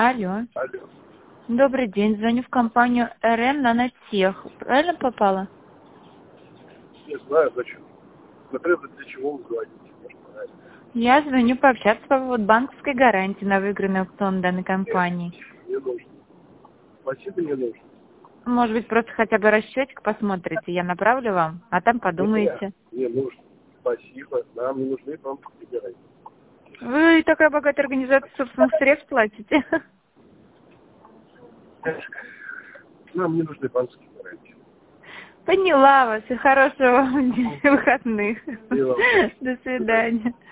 Алло. Алло. Добрый день. Звоню в компанию РН Нанотех. Правильно попала? Не знаю, зачем. Смотря для чего вы говорите. Может, понравится. Я звоню пообщаться по поводу банковской гарантии на выигранный аукцион данной компании. Не нужно. Спасибо, не нужно. Может быть, просто хотя бы расчетик посмотрите, я направлю вам, а там подумаете. Не нужно. Спасибо. Нам не нужны банковские гарантии. Вы такая богатая организация собственных средств платите. Нам не нужны банковские гарантии. Поняла вас и хорошего вам выходных. И вам. До свидания.